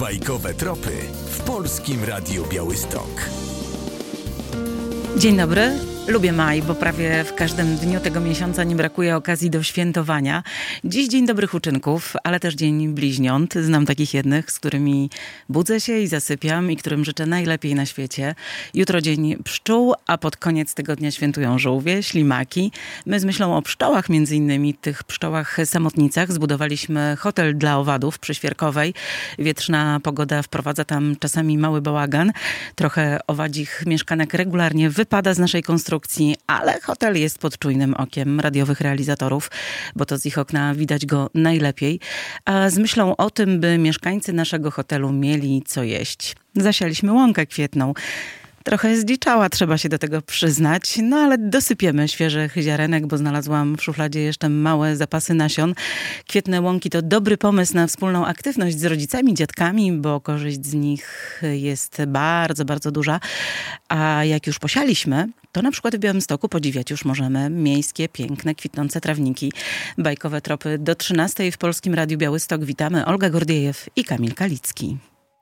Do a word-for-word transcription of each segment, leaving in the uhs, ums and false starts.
Bajkowe tropy w Polskim Radiu Białystok. Dzień dobry. Lubię maj, bo prawie w każdym dniu tego miesiąca nie brakuje okazji do świętowania. Dziś Dzień Dobrych Uczynków, ale też Dzień Bliźniąt. Znam takich jednych, z którymi budzę się i zasypiam i którym życzę najlepiej na świecie. Jutro Dzień Pszczół, a pod koniec tygodnia świętują żółwie, ślimaki. My z myślą o pszczołach, między innymi tych pszczołach samotnicach, zbudowaliśmy hotel dla owadów przy Świerkowej. Wietrzna pogoda wprowadza tam czasami mały bałagan. Trochę owadzich mieszkanek regularnie wypada z naszej konstrukcji, ale hotel jest pod czujnym okiem radiowych realizatorów, bo to z ich okna widać go najlepiej. A z myślą o tym, by mieszkańcy naszego hotelu mieli co jeść, zasialiśmy łąkę kwietną. Trochę zdziczała, trzeba się do tego przyznać, no ale dosypiemy świeżych ziarenek, bo znalazłam w szufladzie jeszcze małe zapasy nasion. Kwietne łąki to dobry pomysł na wspólną aktywność z rodzicami, dziadkami, bo korzyść z nich jest bardzo, bardzo duża. A jak już posialiśmy, to na przykład w Białymstoku podziwiać już możemy miejskie, piękne, kwitnące trawniki. Bajkowe tropy do trzynastej w Polskim Radiu Białystok. Witamy, Olga Gordiejew i Kamil Kalicki.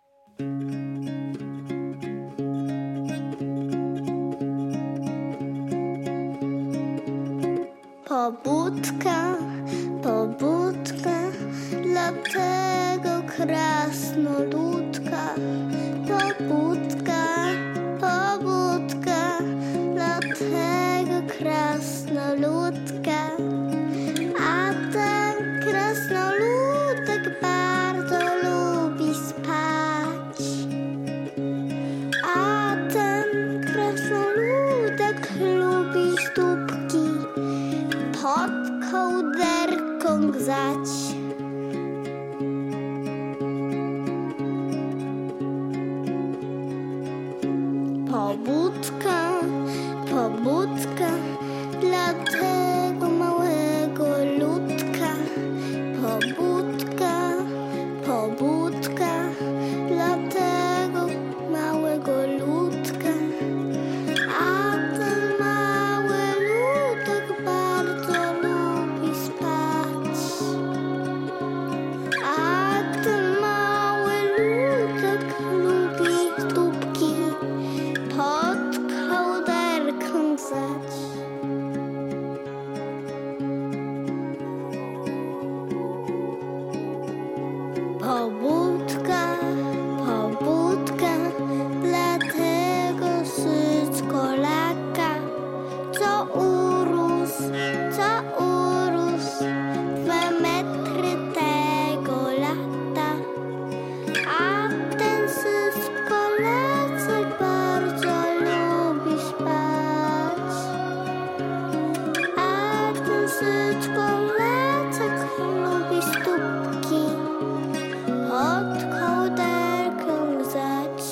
Pobudka, pobudka dla tego krasnoludka. Pobudka, pobudka dla tego krasnoludka. A ten krasnoludek bardzo lubi spać. A ten krasnoludek lubi stópki pod kołderką gzać. Pobudka, pobudka dla tego małego ludka. Pobudka, pobudka dla tego małego ludka. A ten mały ludek bardzo lubi spać. A ten mały ludek lubi stópki pod kołderką gzać. Pobudka, pobudka dla tego syckolaka, co urósł, co urósł dwa metry tego lata. A ten syckolacek bardzo lubi spać. A ten syckolacek lubi stópki pod kołderką gzać.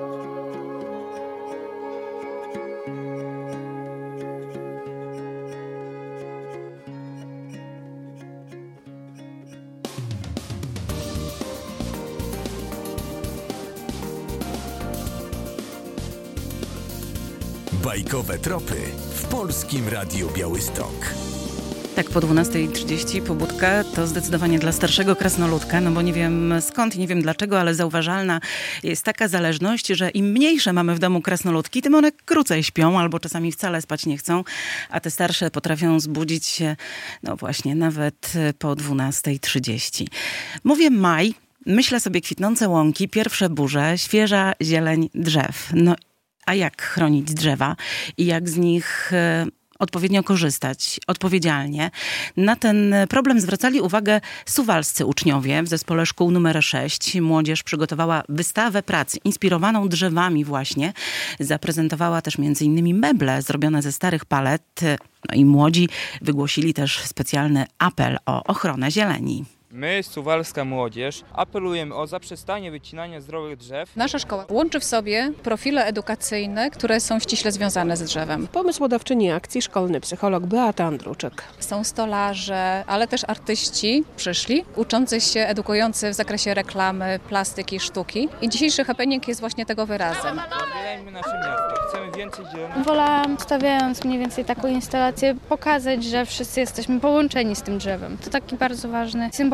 Bajkowe tropy w Polskim Radiu Białystok. Tak, po dwunastej trzydzieści pobudka to zdecydowanie dla starszego krasnoludka, no bo nie wiem skąd, nie wiem dlaczego, ale zauważalna jest taka zależność, że im mniejsze mamy w domu krasnoludki, tym one krócej śpią albo czasami wcale spać nie chcą, a te starsze potrafią zbudzić się, no właśnie, nawet po dwunastej trzydzieści. Mówię maj, myślę sobie kwitnące łąki, pierwsze burze, świeża zieleń drzew. No a jak chronić drzewa i jak z nich odpowiednio korzystać, odpowiedzialnie. Na ten problem zwracali uwagę suwalscy uczniowie w zespole szkół numer sześć. Młodzież przygotowała wystawę prac inspirowaną drzewami właśnie. Zaprezentowała też między innymi meble zrobione ze starych palet. No i młodzi wygłosili też specjalny apel o ochronę zieleni. My, suwalska młodzież, apelujemy o zaprzestanie wycinania zdrowych drzew. Nasza szkoła łączy w sobie profile edukacyjne, które są ściśle związane z drzewem. Pomysłodawczyni akcji szkolny psycholog Beata Andruczek. Są stolarze, ale też artyści przyszli, uczący się, edukujący w zakresie reklamy, plastyki, sztuki. I dzisiejszy happening jest właśnie tego wyrazem. Zabielajmy nasze miasto. Chcemy więcej zielonych. Wolałam, stawiając mniej więcej taką instalację, pokazać, że wszyscy jesteśmy połączeni z tym drzewem. To taki bardzo ważny symbol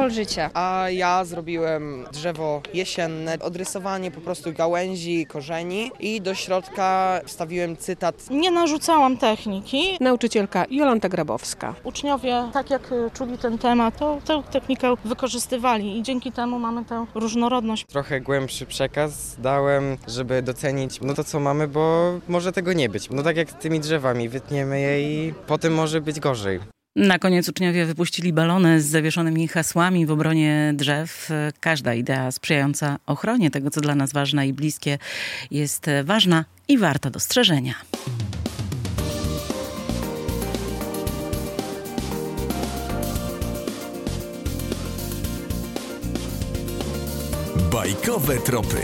symbol życia. A ja zrobiłem drzewo jesienne, odrysowanie po prostu gałęzi, korzeni i do środka wstawiłem cytat. Nie narzucałam techniki. Nauczycielka Jolanta Grabowska. Uczniowie, tak jak czuli ten temat, to tę technikę wykorzystywali i dzięki temu mamy tę różnorodność. Trochę głębszy przekaz dałem, żeby docenić no to, co mamy, bo może tego nie być. No tak jak z tymi drzewami, wytniemy je i potem może być gorzej. Na koniec uczniowie wypuścili balony z zawieszonymi hasłami w obronie drzew. Każda idea sprzyjająca ochronie tego, co dla nas ważne i bliskie, jest ważna i warta dostrzeżenia. Bajkowe tropy.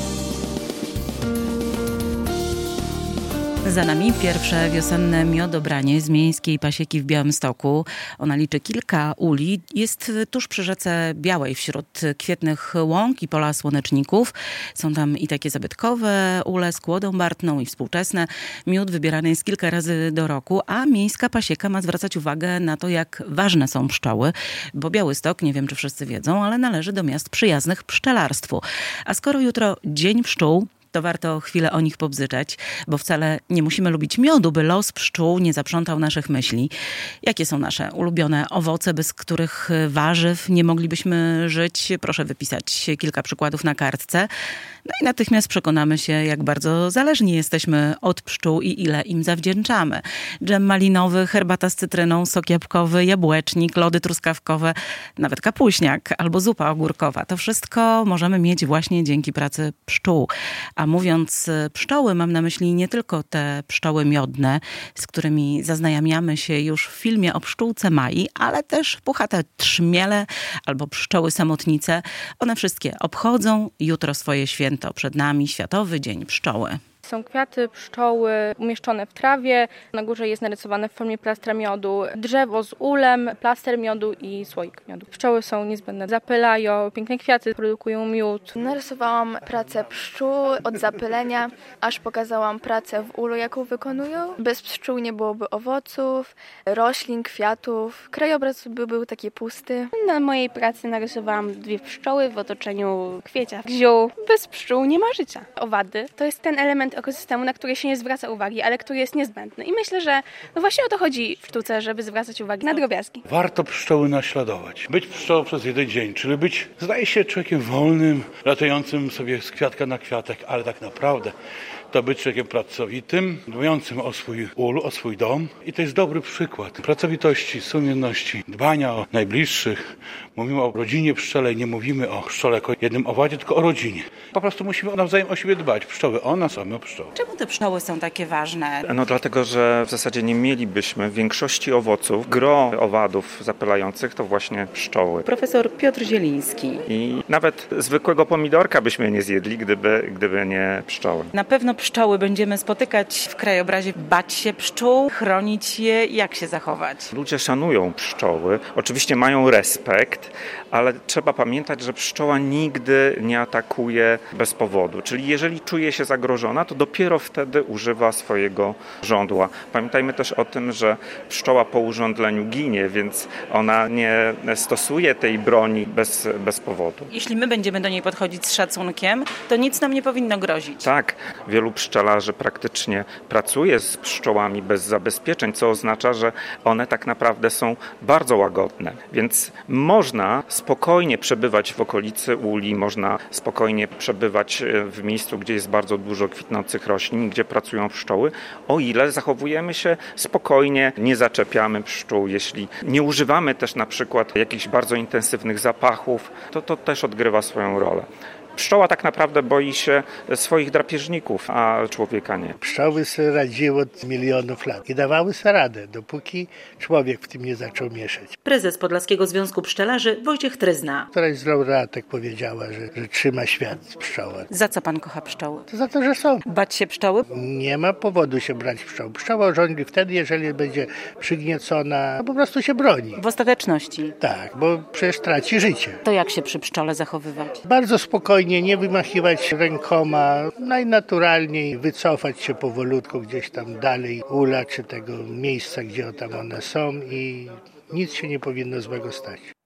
Za nami pierwsze wiosenne miodobranie z miejskiej pasieki w Białymstoku. Ona liczy kilka uli. Jest tuż przy rzece Białej wśród kwietnych łąk i pola słoneczników. Są tam i takie zabytkowe ule z kłodą bartną i współczesne. Miód wybierany jest kilka razy do roku, a miejska pasieka ma zwracać uwagę na to, jak ważne są pszczoły, bo Białystok, nie wiem czy wszyscy wiedzą, ale należy do miast przyjaznych pszczelarstwu. A skoro jutro Dzień Pszczół, to warto chwilę o nich pobzyczeć, bo wcale nie musimy lubić miodu, by los pszczół nie zaprzątał naszych myśli. Jakie są nasze ulubione owoce, bez których warzyw nie moglibyśmy żyć? Proszę wypisać kilka przykładów na kartce. No i natychmiast przekonamy się, jak bardzo zależni jesteśmy od pszczół i ile im zawdzięczamy. Dżem malinowy, herbata z cytryną, sok jabłkowy, jabłecznik, lody truskawkowe, nawet kapuśniak albo zupa ogórkowa. To wszystko możemy mieć właśnie dzięki pracy pszczół. A mówiąc pszczoły, mam na myśli nie tylko te pszczoły miodne, z którymi zaznajamiamy się już w filmie o pszczółce Mai, ale też puchate trzmiele albo pszczoły samotnice. One wszystkie obchodzą jutro swoje święto. Przed nami Światowy Dzień Pszczoły. Są kwiaty pszczoły umieszczone w trawie. Na górze jest narysowane w formie plastra miodu drzewo z ulem, plaster miodu i słoik miodu. Pszczoły są niezbędne. Zapylają, piękne kwiaty produkują miód. Narysowałam pracę pszczół od zapylenia, aż pokazałam pracę w ulu, jaką wykonują. Bez pszczół nie byłoby owoców, roślin, kwiatów. Krajobraz by był taki pusty. Na mojej pracy narysowałam dwie pszczoły w otoczeniu kwieciach ziół. Bez pszczół nie ma życia. Owady to jest ten element ekosystemu, na który się nie zwraca uwagi, ale który jest niezbędny. I myślę, że no właśnie o to chodzi w sztuce, żeby zwracać uwagę na drobiazgi. Warto pszczoły naśladować. Być pszczołą przez jeden dzień, czyli być, zdaje się, człowiekiem wolnym, latającym sobie z kwiatka na kwiatek, ale tak naprawdę to być człowiekiem pracowitym, dbającym o swój ul, o swój dom. I to jest dobry przykład pracowitości, sumienności, dbania o najbliższych. Mówimy o rodzinie pszczelej, nie mówimy o pszczole jako jednym owadzie, tylko o rodzinie. Po prostu musimy nawzajem o siebie dbać. Pszczoły o nas, a my o pszczoły. Czemu te pszczoły są takie ważne? No dlatego, że w zasadzie nie mielibyśmy większości owoców. Gro owadów zapylających to właśnie pszczoły. Profesor Piotr Zieliński. I nawet zwykłego pomidorka byśmy nie zjedli, gdyby, gdyby nie pszczoły. Na pewno pszczoły będziemy spotykać w krajobrazie. Bać się pszczół, chronić je, jak się zachować? Ludzie szanują pszczoły, oczywiście mają respekt, ale trzeba pamiętać, że pszczoła nigdy nie atakuje bez powodu. Czyli jeżeli czuje się zagrożona, to dopiero wtedy używa swojego żądła. Pamiętajmy też o tym, że pszczoła po urządleniu ginie, więc ona nie stosuje tej broni bez, bez powodu. Jeśli my będziemy do niej podchodzić z szacunkiem, to nic nam nie powinno grozić. Tak, wielu pszczelarzy praktycznie pracuje z pszczołami bez zabezpieczeń, co oznacza, że one tak naprawdę są bardzo łagodne. Więc można spokojnie przebywać w okolicy uli, można spokojnie przebywać w miejscu, gdzie jest bardzo dużo kwitnących roślin, gdzie pracują pszczoły, o ile zachowujemy się spokojnie, nie zaczepiamy pszczół. Jeśli nie używamy też na przykład jakichś bardzo intensywnych zapachów, to to też odgrywa swoją rolę. Pszczoła tak naprawdę boi się swoich drapieżników, a człowieka nie. Pszczoły sobie radziły od milionów lat i dawały sobie radę, dopóki człowiek w tym nie zaczął mieszać. Prezes Podlaskiego Związku Pszczelarzy Wojciech Tryzna. Któraś z laureatek powiedziała, że, że trzyma świat pszczoła. Za co pan kocha pszczoły? To za to, że są. Bać się pszczoły? Nie ma powodu się brać pszczoł. Pszczoła rządzi wtedy, jeżeli będzie przygniecona, to po prostu się broni. W ostateczności? Tak, bo przecież traci życie. To jak się przy pszczole zachowywać? Bardzo spokojnie. Nie wymachiwać rękoma, najnaturalniej wycofać się powolutku gdzieś tam dalej ula czy tego miejsca, gdzie tam one są i nic się nie powinno złego stać.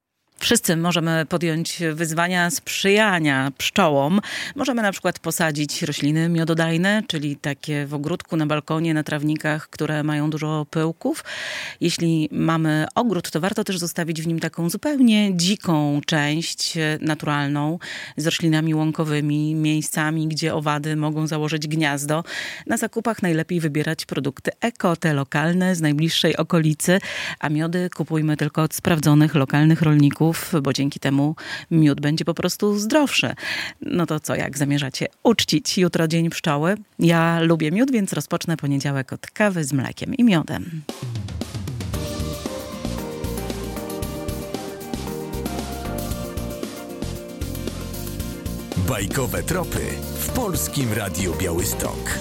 Wszyscy możemy podjąć wyzwania sprzyjania pszczołom. Możemy na przykład posadzić rośliny miododajne, czyli takie w ogródku, na balkonie, na trawnikach, które mają dużo pyłków. Jeśli mamy ogród, to warto też zostawić w nim taką zupełnie dziką część naturalną z roślinami łąkowymi, miejscami, gdzie owady mogą założyć gniazdo. Na zakupach najlepiej wybierać produkty eko, te lokalne, z najbliższej okolicy, a miody kupujmy tylko od sprawdzonych lokalnych rolników, bo dzięki temu miód będzie po prostu zdrowszy. No to co, jak zamierzacie uczcić jutro Dzień Pszczoły? Ja lubię miód, więc rozpocznę poniedziałek od kawy z mlekiem i miodem. Bajkowe tropy w Polskim Radiu Białystok.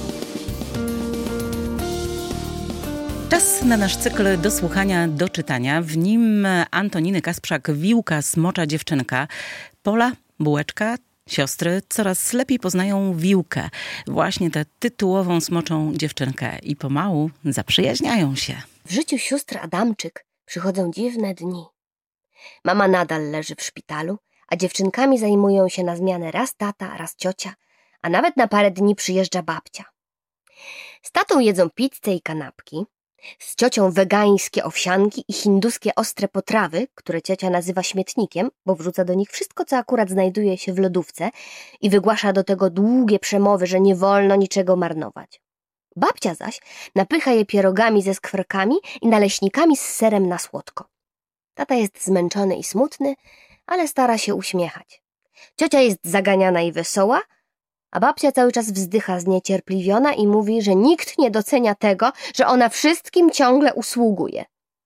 Czas na nasz cykl do słuchania, do czytania. W nim Antoniny Kasprzak, Wiłka, Smocza Dziewczynka, Pola, Bułeczka, siostry coraz lepiej poznają Wiłkę, właśnie tę tytułową smoczą dziewczynkę i pomału zaprzyjaźniają się. W życiu sióstr Adamczyk przychodzą dziwne dni. Mama nadal leży w szpitalu, a dziewczynkami zajmują się na zmianę raz tata, raz ciocia, a nawet na parę dni przyjeżdża babcia. Z tatą jedzą pizzę i kanapki, z ciocią wegańskie owsianki i hinduskie ostre potrawy, które ciocia nazywa śmietnikiem, bo wrzuca do nich wszystko, co akurat znajduje się w lodówce i wygłasza do tego długie przemowy, że nie wolno niczego marnować. Babcia zaś napycha je pierogami ze skwerkami i naleśnikami z serem na słodko. Tata jest zmęczony i smutny, ale stara się uśmiechać. Ciocia jest zaganiana i wesoła, a babcia cały czas wzdycha zniecierpliwiona i mówi, że nikt nie docenia tego, że ona wszystkim ciągle usługuje.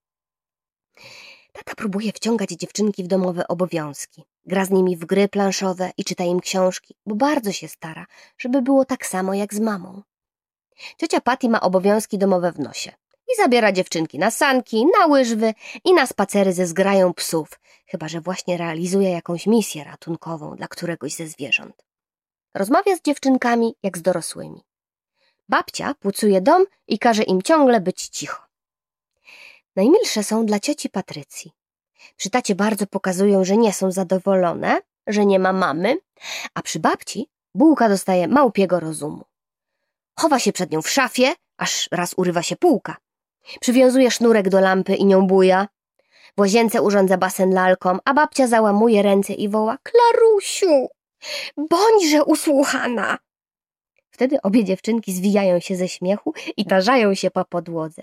Tata próbuje wciągać dziewczynki w domowe obowiązki. Gra z nimi w gry planszowe i czyta im książki, bo bardzo się stara, żeby było tak samo jak z mamą. Ciocia Patty ma obowiązki domowe w nosie i zabiera dziewczynki na sanki, na łyżwy i na spacery ze zgrają psów, chyba że właśnie realizuje jakąś misję ratunkową dla któregoś ze zwierząt. Rozmawia z dziewczynkami jak z dorosłymi. Babcia pucuje dom i każe im ciągle być cicho. Najmilsze są dla cioci Patrycji. Przy tacie bardzo pokazują, że nie są zadowolone, że nie ma mamy, a przy babci Bułka dostaje małpiego rozumu. Chowa się przed nią w szafie, aż raz urywa się półka. Przywiązuje sznurek do lampy i nią buja. W łazience urządza basen lalkom, a babcia załamuje ręce i woła: Klarusiu, bądźże usłuchana. Wtedy obie dziewczynki zwijają się ze śmiechu i tarzają się po podłodze.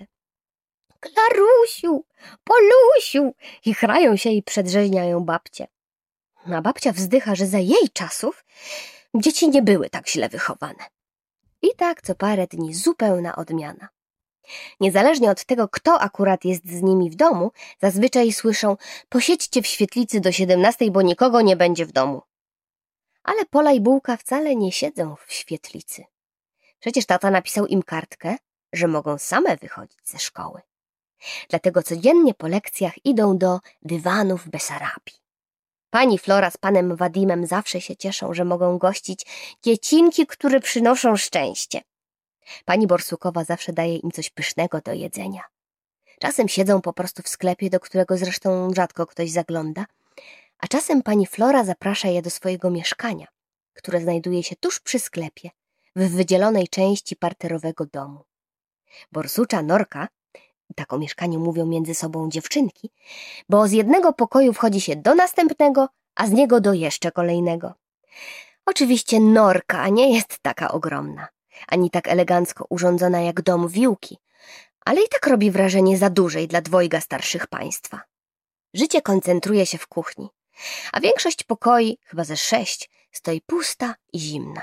Klarusiu, Polusiu, i chrają się i przedrzeźniają babcię. A babcia wzdycha, że za jej czasów dzieci nie były tak źle wychowane. I tak co parę dni zupełna odmiana. Niezależnie od tego, kto akurat jest z nimi w domu, zazwyczaj słyszą: posiedźcie w świetlicy do siedemnastej, bo nikogo nie będzie w domu. Ale Pola i Bułka wcale nie siedzą w świetlicy. Przecież tata napisał im kartkę, że mogą same wychodzić ze szkoły. Dlatego codziennie po lekcjach idą do dywanów Besarabii. Pani Flora z panem Wadimem zawsze się cieszą, że mogą gościć dziecinki, które przynoszą szczęście. Pani Borsukowa zawsze daje im coś pysznego do jedzenia. Czasem siedzą po prostu w sklepie, do którego zresztą rzadko ktoś zagląda, a czasem pani Flora zaprasza je do swojego mieszkania, które znajduje się tuż przy sklepie, w wydzielonej części parterowego domu. Borsucza Norka, tak o mieszkaniu mówią między sobą dziewczynki, bo z jednego pokoju wchodzi się do następnego, a z niego do jeszcze kolejnego. Oczywiście Norka nie jest taka ogromna, ani tak elegancko urządzona jak dom Wiłki, ale i tak robi wrażenie za dużej dla dwojga starszych państwa. Życie koncentruje się w kuchni, a większość pokoi, chyba ze sześć, stoi pusta i zimna.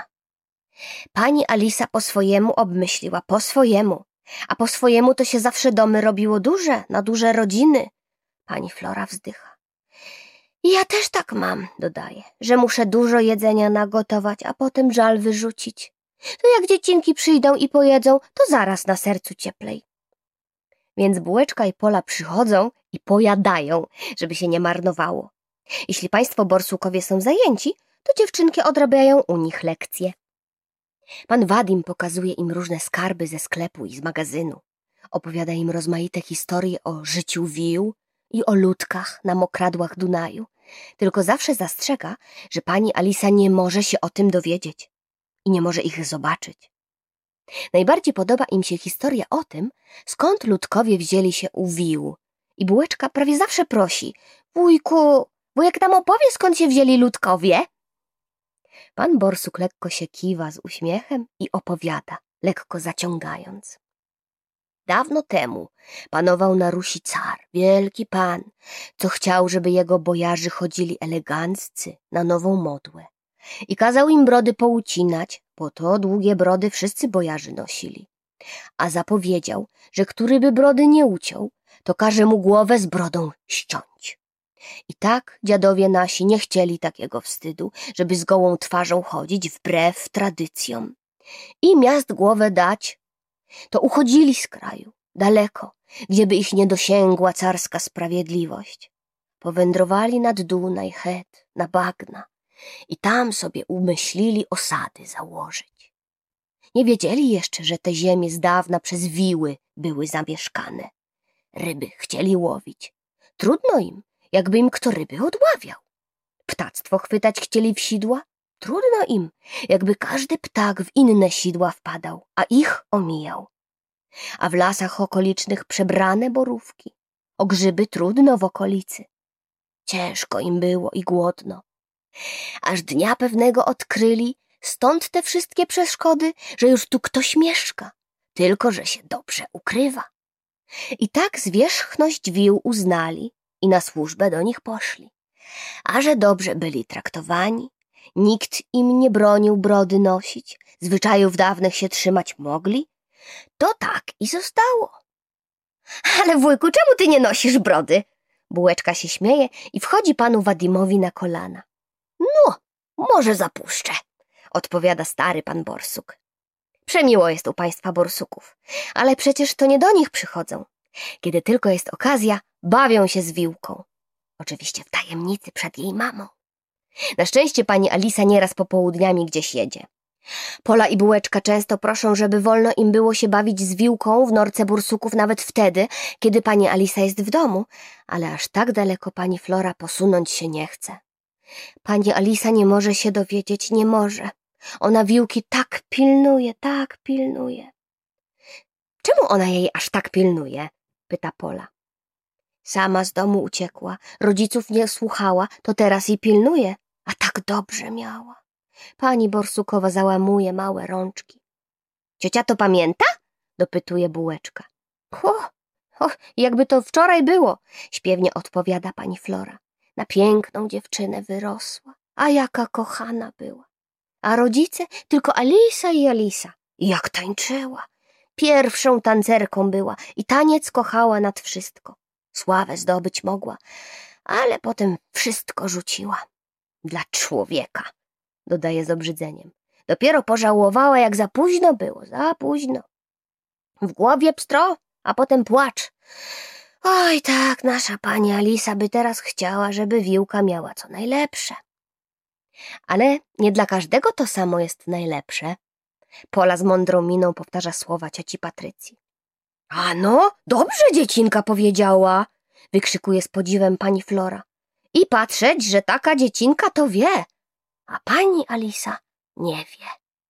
Pani Alisa po swojemu obmyśliła, po swojemu, a po swojemu to się zawsze domy robiło duże, na duże rodziny. Pani Flora wzdycha. I ja też tak mam, dodaje, że muszę dużo jedzenia nagotować, a potem żal wyrzucić. To jak dziecinki przyjdą i pojedzą, to zaraz na sercu cieplej. Więc Bułeczka i Pola przychodzą i pojadają, żeby się nie marnowało. Jeśli państwo borsukowie są zajęci, to dziewczynki odrabiają u nich lekcje. Pan Wadim pokazuje im różne skarby ze sklepu i z magazynu. Opowiada im rozmaite historie o życiu wił, i o ludkach na mokradłach Dunaju, tylko zawsze zastrzega, że pani Alisa nie może się o tym dowiedzieć i nie może ich zobaczyć. Najbardziej podoba im się historia o tym, skąd ludkowie wzięli się u wił. I Bułeczka prawie zawsze prosi: wujku, wujek nam opowie, skąd się wzięli ludkowie? Pan Borsuk lekko się kiwa z uśmiechem i opowiada, lekko zaciągając. Dawno temu panował na Rusi car, wielki pan, co chciał, żeby jego bojarzy chodzili eleganccy na nową modłę. I kazał im brody poucinać, bo to długie brody wszyscy bojarzy nosili. A zapowiedział, że który by brody nie uciął, to każe mu głowę z brodą ściąć. I tak dziadowie nasi nie chcieli takiego wstydu, żeby z gołą twarzą chodzić wbrew tradycjom. I miast głowę dać, to uchodzili z kraju, daleko, gdzieby ich nie dosięgła carska sprawiedliwość. Powędrowali nad Dunaj, Het, na bagna i tam sobie umyślili osady założyć. Nie wiedzieli jeszcze, że te ziemie z dawna przez wiły były zamieszkane. Ryby chcieli łowić. Trudno im, jakby im kto ryby odławiał. Ptactwo chwytać chcieli w sidła. Trudno im, jakby każdy ptak w inne sidła wpadał, a ich omijał. A w lasach okolicznych przebrane borówki. O grzyby trudno w okolicy. Ciężko im było i głodno. Aż dnia pewnego odkryli, stąd te wszystkie przeszkody, że już tu ktoś mieszka, tylko że się dobrze ukrywa. I tak zwierzchność wił uznali i na służbę do nich poszli. A że dobrze byli traktowani, nikt im nie bronił brody nosić, zwyczajów dawnych się trzymać mogli, to tak i zostało. Ale wujku, czemu ty nie nosisz brody? Bułeczka się śmieje i wchodzi panu Wadimowi na kolana. No, może zapuszczę, odpowiada stary pan Borsuk. Przemiło jest u państwa Borsuków, ale przecież to nie do nich przychodzą. Kiedy tylko jest okazja, bawią się z Wiłką. Oczywiście w tajemnicy przed jej mamą. Na szczęście pani Alisa nieraz popołudniami gdzieś jedzie. Pola i Bułeczka często proszą, żeby wolno im było się bawić z Wiłką w norce Borsuków nawet wtedy, kiedy pani Alisa jest w domu, ale aż tak daleko pani Flora posunąć się nie chce. Pani Alisa nie może się dowiedzieć, nie może. Ona Wiłki tak pilnuje, tak pilnuje. Czemu ona jej aż tak pilnuje? Pyta Pola. Sama z domu uciekła, rodziców nie słuchała, to teraz jej pilnuje, a tak dobrze miała. Pani Borsukowa załamuje małe rączki. Ciocia to pamięta? Dopytuje Bułeczka. O, o, jakby to wczoraj było, śpiewnie odpowiada pani Flora. Na piękną dziewczynę wyrosła, a jaka kochana była. A rodzice tylko Alisa i Alisa. I jak tańczyła. Pierwszą tancerką była i taniec kochała nad wszystko. Sławę zdobyć mogła, ale potem wszystko rzuciła. Dla człowieka, dodaje z obrzydzeniem. Dopiero pożałowała, jak za późno było, za późno. W głowie pstro, a potem płacz. Oj tak, nasza pani Alisa by teraz chciała, żeby Wiłka miała co najlepsze. Ale nie dla każdego to samo jest najlepsze. Pola z mądrą miną powtarza słowa cioci Patrycji. A no, dobrze dziecinka powiedziała, wykrzykuje z podziwem pani Flora. I patrzeć, że taka dziecinka to wie, a pani Alisa nie wie.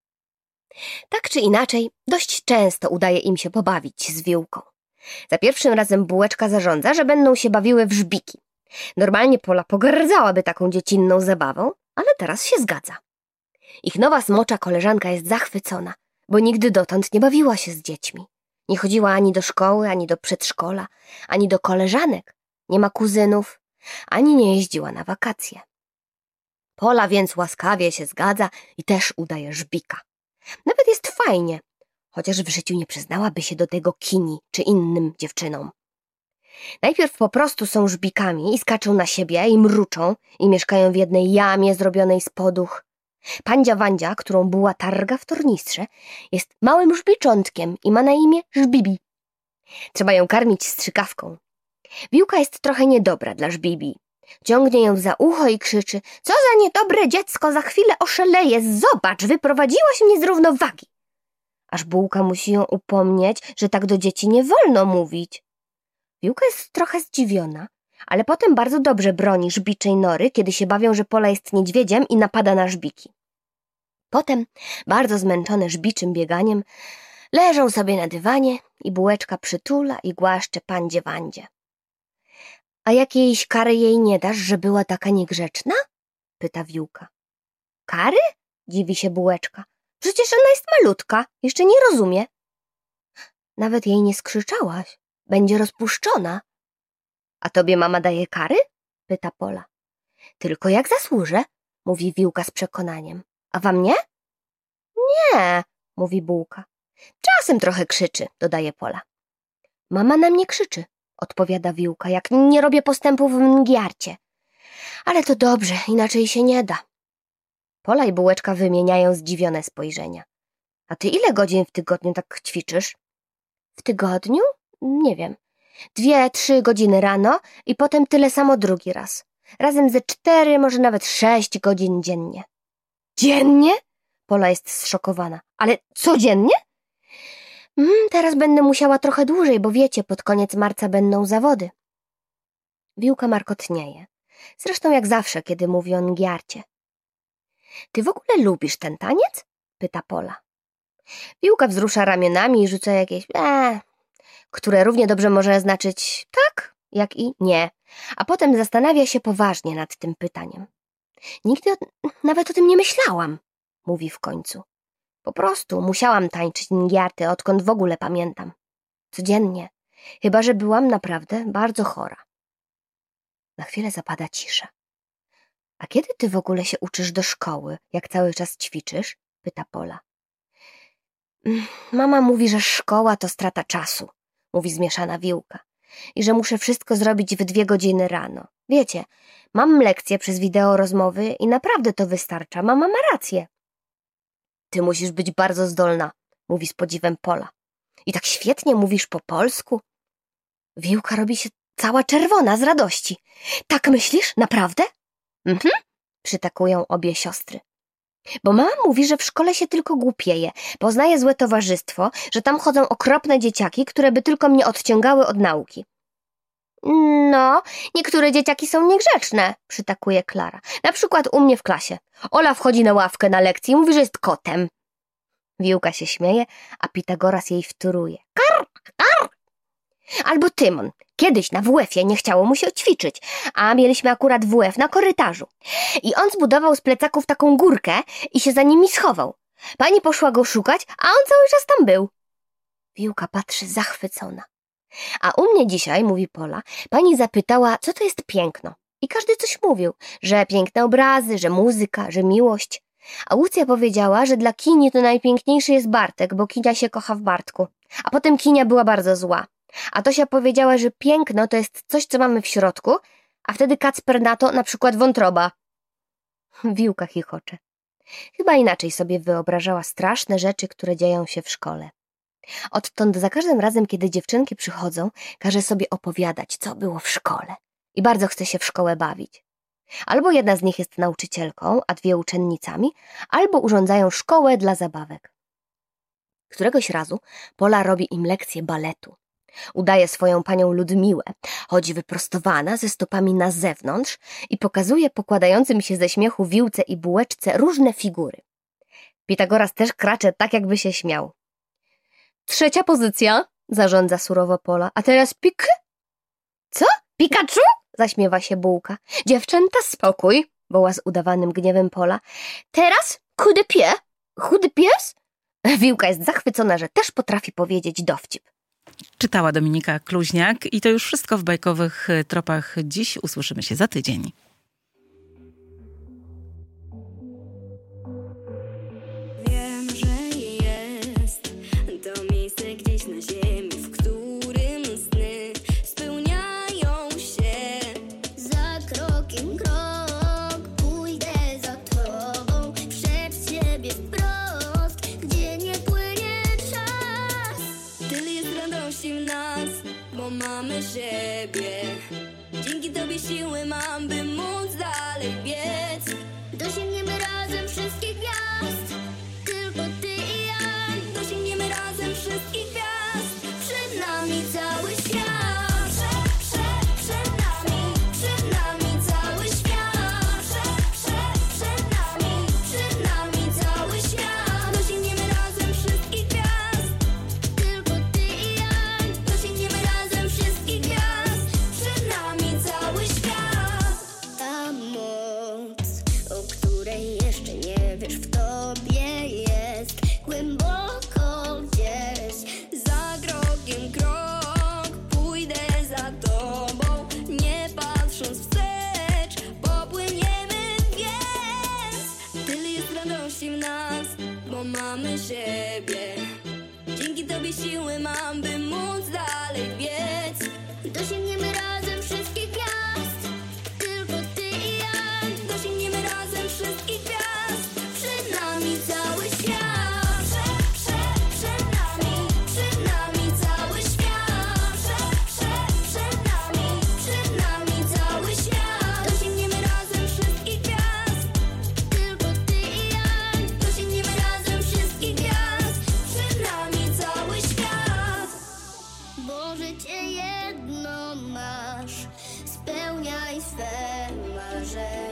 Tak czy inaczej, dość często udaje im się pobawić z Wiłką. Za pierwszym razem Bułeczka zarządza, że będą się bawiły w żbiki. Normalnie Pola pogardzałaby taką dziecinną zabawą, ale teraz się zgadza. Ich nowa smocza koleżanka jest zachwycona, bo nigdy dotąd nie bawiła się z dziećmi. Nie chodziła ani do szkoły, ani do przedszkola, ani do koleżanek. Nie ma kuzynów, ani nie jeździła na wakacje. Pola więc łaskawie się zgadza i też udaje żbika. Nawet jest fajnie, chociaż w życiu nie przyznałaby się do tego Kini czy innym dziewczynom. Najpierw po prostu są żbikami i skaczą na siebie i mruczą i mieszkają w jednej jamie zrobionej z poduch. Pandzia Wandzia, którą Buła targa w tornistrze, jest małym żbiczątkiem i ma na imię Żbibi. Trzeba ją karmić strzykawką. Wiłka jest trochę niedobra dla Żbibi. Ciągnie ją za ucho i krzyczy: co za niedobre dziecko, za chwilę oszaleje, zobacz, wyprowadziłaś mnie z równowagi. Aż Bułka musi ją upomnieć, że tak do dzieci nie wolno mówić. Wiłka jest trochę zdziwiona, Ale potem bardzo dobrze broni żbiczej nory, kiedy się bawią, że Pola jest niedźwiedziem i napada na żbiki. Potem, bardzo zmęczone żbiczym bieganiem, leżą sobie na dywanie i Bułeczka przytula i głaszcze pandzie Wandzie. A jakiejś kary jej nie dasz, że była taka niegrzeczna? Pyta Wiłka. Kary? Dziwi się Bułeczka. Przecież ona jest malutka, jeszcze nie rozumie. Nawet jej nie skrzyczałaś. Będzie rozpuszczona. A tobie mama daje kary? Pyta Pola. Tylko jak zasłużę, mówi Wiłka z przekonaniem. A wam nie? Nie, mówi Bułka. Czasem trochę krzyczy, dodaje Pola. Mama na mnie krzyczy, odpowiada Wiłka, jak nie robię postępów w mgiarcie. Ale to dobrze, inaczej się nie da. Pola i Bułeczka wymieniają zdziwione spojrzenia. A ty ile godzin w tygodniu tak ćwiczysz? W tygodniu? Nie wiem. Dwie, trzy godziny rano i potem tyle samo drugi raz. Razem ze cztery, może nawet sześć godzin dziennie. Dziennie? Pola jest zszokowana. Ale codziennie? Mm, teraz będę musiała trochę dłużej, bo wiecie, pod koniec marca będą zawody. Wiłka markotnieje. Zresztą jak zawsze, kiedy mówi o ngiarcie. Ty w ogóle lubisz ten taniec? Pyta Pola. Wiłka wzrusza ramionami i rzuca jakieś eee, które równie dobrze może znaczyć tak, jak i nie. A potem zastanawia się poważnie nad tym pytaniem. Nigdy o, nawet o tym nie myślałam, mówi w końcu. Po prostu musiałam tańczyć ngiarty, odkąd w ogóle pamiętam. Codziennie, chyba że byłam naprawdę bardzo chora. Na chwilę zapada cisza. A kiedy ty w ogóle się uczysz do szkoły, jak cały czas ćwiczysz? Pyta Pola. Mama mówi, że szkoła to strata czasu, mówi zmieszana Wiłka. I że muszę wszystko zrobić w dwie godziny rano. Wiecie, mam lekcje przez wideo rozmowy i naprawdę to wystarcza. Mama ma rację. Ty musisz być bardzo zdolna, mówi z podziwem Pola. I tak świetnie mówisz po polsku. Wiłka robi się cała czerwona z radości. Tak myślisz? Naprawdę? Mhm, przytakują obie siostry. Bo mama mówi, że w szkole się tylko głupieje, poznaje złe towarzystwo, że tam chodzą okropne dzieciaki, które by tylko mnie odciągały od nauki. No, niektóre dzieciaki są niegrzeczne, przytakuje Klara. Na przykład u mnie w klasie. Ola wchodzi na ławkę na lekcji i mówi, że jest kotem. Wiłka się śmieje, a Pitagoras jej wtóruje. Kar, kar! Albo Tymon. Kiedyś na W F-ie nie chciało mu się ćwiczyć, a mieliśmy akurat W F na korytarzu. I on zbudował z plecaków taką górkę i się za nimi schował. Pani poszła go szukać, a on cały czas tam był. Wiłka patrzy zachwycona. A u mnie dzisiaj, mówi Pola, pani zapytała, co to jest piękno. I każdy coś mówił, że piękne obrazy, że muzyka, że miłość. A Łucja powiedziała, że dla Kini to najpiękniejszy jest Bartek, bo Kinia się kocha w Bartku. A potem Kinia była bardzo zła. A Tosia powiedziała, że piękno to jest coś, co mamy w środku, a wtedy Kacper na to na przykład wątroba. Wiłka chichocze. Chyba inaczej sobie wyobrażała straszne rzeczy, które dzieją się w szkole. Odtąd za każdym razem, kiedy dziewczynki przychodzą, każe sobie opowiadać, co było w szkole. I bardzo chce się w szkołę bawić. Albo jedna z nich jest nauczycielką, a dwie uczennicami, albo urządzają szkołę dla zabawek. Któregoś razu Pola robi im lekcję baletu. Udaje swoją panią Ludmiłę, chodzi wyprostowana, ze stopami na zewnątrz i pokazuje pokładającym się ze śmiechu Wiłce i Bułeczce różne figury. Pitagoras też kracze tak, jakby się śmiał. Trzecia pozycja, zarządza surowo Pola, a teraz pik. Co? Pikachu? Zaśmiewa się Bułka. Dziewczęta, spokój, woła z udawanym gniewem Pola. Teraz chudy pie? Chudy pies? Wiłka jest zachwycona, że też potrafi powiedzieć dowcip. Czytała Dominika Kluźniak i to już wszystko w bajkowych tropach dziś. Usłyszymy się za tydzień. Wiem, że jest to miejsce gdzieś na ziemi, w którym sny spełniają się. Za krokiem krok pójdę za tobą, przed siebie wprost, gdzie nie płynie czas. Tyle jest radości w nas, bo mamy siebie. Dzięki tobie siły mam, by móc dalej biec. Dosięgniemy razem wszystkich gwiazd, tylko ty i ja. Dosięgniemy razem wszystkich gwiazd, przed nami cały świat. Przed, przed, przed nami. że